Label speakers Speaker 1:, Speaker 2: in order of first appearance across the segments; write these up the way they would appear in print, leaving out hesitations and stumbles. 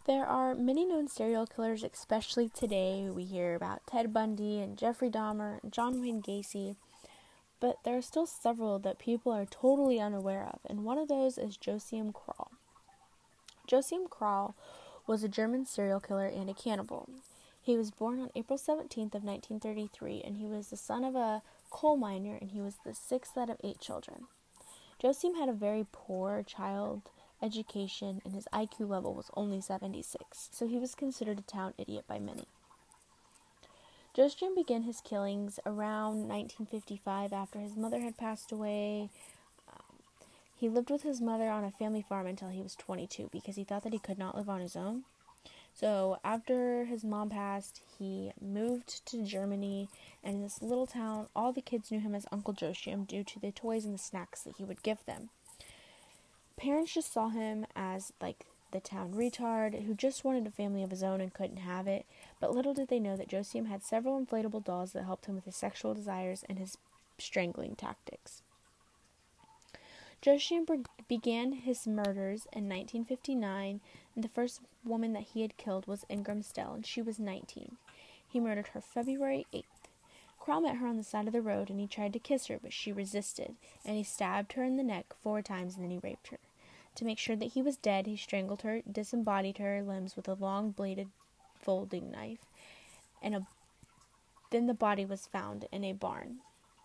Speaker 1: There are many known serial killers, especially today. We hear about Ted Bundy and Jeffrey Dahmer and John Wayne Gacy, but there are still several that people are totally unaware of, and one of those is Joachim Kroll. Joachim Kroll was a German serial killer and a cannibal. He was born on April 17th of 1933, and he was the son of a coal miner, and he was the sixth out of 8 children. Joachim had a very poor child education, and his IQ level was only 76, so he was considered a town idiot by many. Joachim began his killings around 1955 after his mother had passed away. He lived with his mother on a family farm until he was 22 because he thought that he could not live on his own. So after his mom passed, he moved to Germany, and in this little town, all the kids knew him as Uncle Joachim due to the toys and the snacks that he would give them. Parents just saw him as like the town retard who just wanted a family of his own and couldn't have it, but little did they know that Joachim had several inflatable dolls that helped him with his sexual desires and his strangling tactics. Joachim began his murders in 1959, and the first woman that he had killed was Ingram Stell, and she was 19. He murdered her February 8th. Kroll met her on the side of the road, and he tried to kiss her, but she resisted, and he stabbed her in the neck 4 times, and then he raped her. To make sure that he was dead, he strangled her, disembodied her limbs with a long-bladed folding knife, and then the body was found in a barn.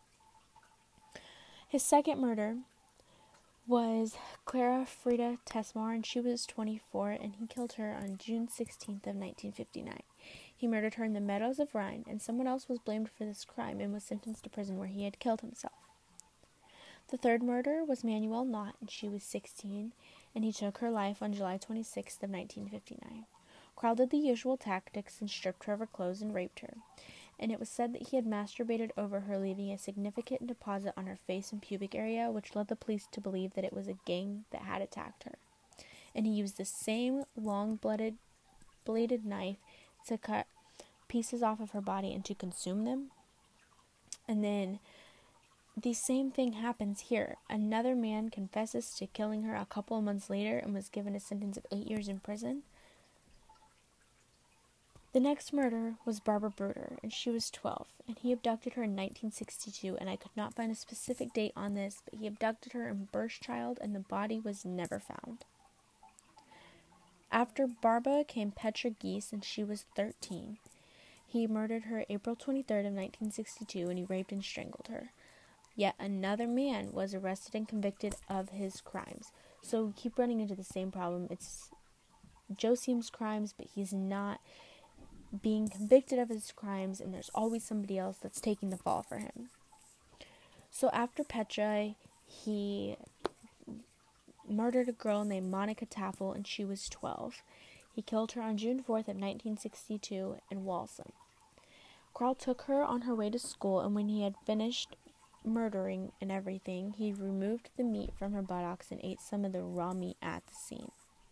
Speaker 1: His second murder was Clara Frieda Tesmar, and she was 24, and he killed her on June 16th of 1959. He murdered her in the meadows of Rhine, and someone else was blamed for this crime and was sentenced to prison where he had killed himself. The third murder was Manuel Knott, and she was 16, and he took her life on July 26th of 1959. Kroll did the usual tactics and stripped her of her clothes and raped her, and it was said that he had masturbated over her, leaving a significant deposit on her face and pubic area, which led the police to believe that it was a gang that had attacked her. And he used the same long-bladed knife to cut pieces off of her body and to consume them. And then the same thing happens here. Another man confesses to killing her a couple of months later and was given a sentence of 8 years in prison. The next murder was Barbara Bruder, and she was 12, and he abducted her in 1962, and I could not find a specific date on this, but he abducted her in Burschchild, and the body was never found. After Barbara came Petra Gies, and she was 13. He murdered her April 23rd of 1962, and he raped and strangled her. Yet another man was arrested and convicted of his crimes. So we keep running into the same problem. It's Joachim's crimes, but he's not being convicted of his crimes, and there's always somebody else that's taking the fall for him. So after Petra, he murdered a girl named Monica Taffel, and she was 12. He killed her on June 4th of 1962 in Walsum. Kroll took her on her way to school, and when he had finished murdering and everything, he removed the meat from her buttocks and ate some of the raw meat at the scene.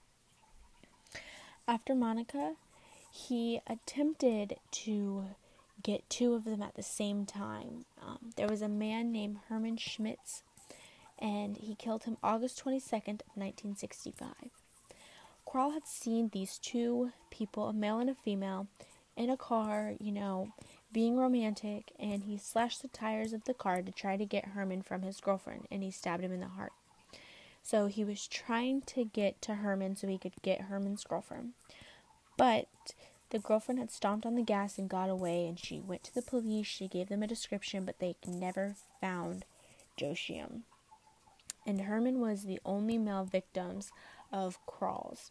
Speaker 1: After Monica, he attempted to get 2 of them at the same time. There was a man named Hermann Schmitz, and he killed him August 22nd of 1965. Kroll had seen these 2 people, a male and a female, in a car, being romantic, and he slashed the tires of the car to try to get Herman from his girlfriend, and he stabbed him in the heart. So he was trying to get to Herman so he could get Herman's girlfriend. But the girlfriend had stomped on the gas and got away, and she went to the police. She gave them a description, but they never found Joachim. And Herman was the only male victims of Kroll's.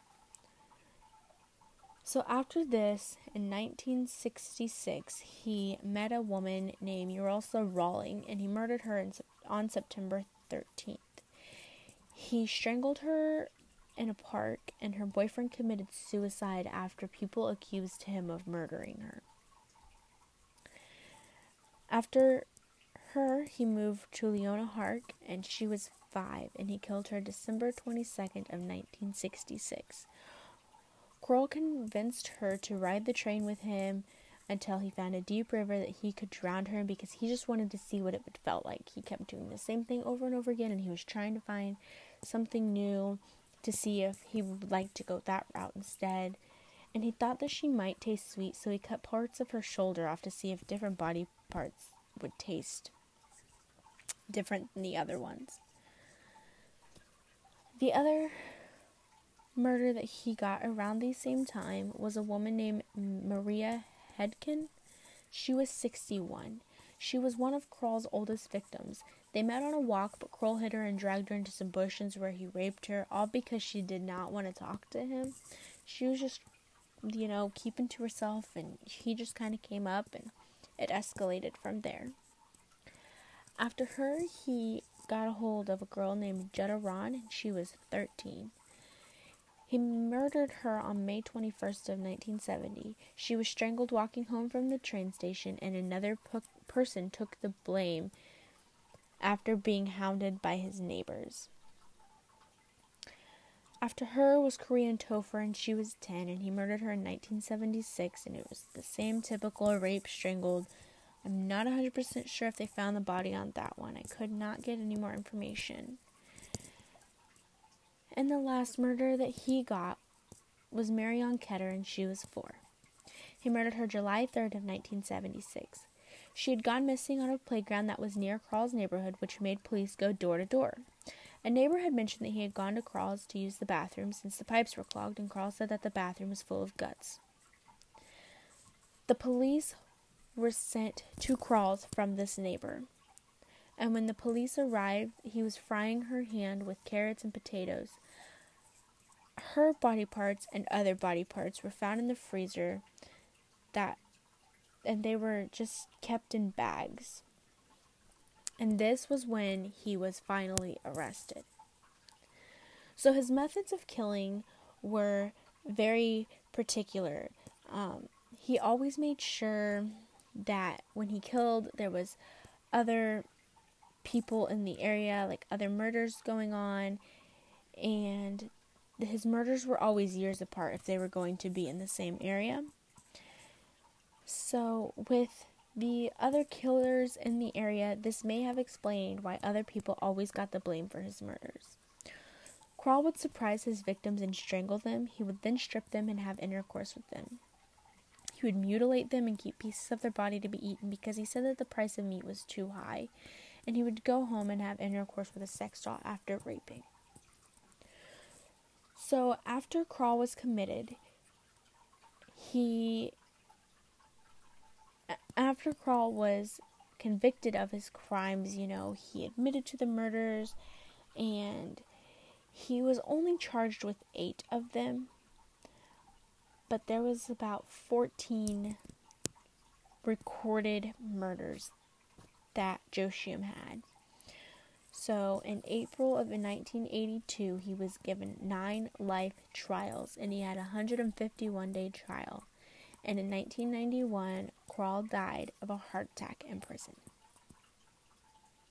Speaker 1: So after this, in 1966, he met a woman named Ursulsa Rawling, and he murdered her on September 13th. He strangled her in a park, and her boyfriend committed suicide after people accused him of murdering her. After her, he moved to Leona Hark, and she was 5, and he killed her December 22nd of 1966. Kroll convinced her to ride the train with him until he found a deep river that he could drown her in because he just wanted to see what it would felt like. He kept doing the same thing over and over again, and he was trying to find something new to see if he would like to go that route instead. and he thought that she might taste sweet, so he cut parts of her shoulder off to see if different body parts would taste different than the other ones. The other murder that he got around the same time was a woman named Maria Hedkin. She was 61. She was one of Kroll's oldest victims. They met on a walk, but Kroll hit her and dragged her into some bushes where he raped her, all because she did not want to talk to him. She was just, keeping to herself, and he just kind of came up, and it escalated from there. After her, he got a hold of a girl named Jetta Ron, and she was 13. He murdered her on May 21st of 1970. She was strangled walking home from the train station, and another person took the blame after being hounded by his neighbors. After her was Korean Topher, and she was 10, and he murdered her in 1976, and it was the same typical rape, strangled. I'm not 100% sure if they found the body on that one. I could not get any more information. And the last murder that he got was Marion Ketter, and she was 4. He murdered her July 3rd of 1976. She had gone missing on a playground that was near Kroll's neighborhood, which made police go door to door. A neighbor had mentioned that he had gone to Kroll's to use the bathroom since the pipes were clogged, and Kroll said that the bathroom was full of guts. The police were sent to Kroll's from this neighbor, and when the police arrived, he was frying her hand with carrots and potatoes. Her body parts and other body parts were found in the freezer, and they were just kept in bags. And this was when he was finally arrested. So his methods of killing were very particular. He always made sure that when he killed, there was other people in the area, like other murders going on, and his murders were always years apart if they were going to be in the same area. So with the other killers in the area, this may have explained why other people always got the blame for his murders. Kroll would surprise his victims and strangle them. He would then strip them and have intercourse with them. He would mutilate them and keep pieces of their body to be eaten because he said that the price of meat was too high. And he would go home and have intercourse with a sex doll after raping. So after Kroll was committed, after Kroll was convicted of his crimes, he admitted to the murders, and he was only charged with 8 of them, but there was about 14 recorded murders that Joachim had. So in April of 1982, he was given 9 life trials, and he had a 151-day trial. And in 1991, Kroll died of a heart attack in prison.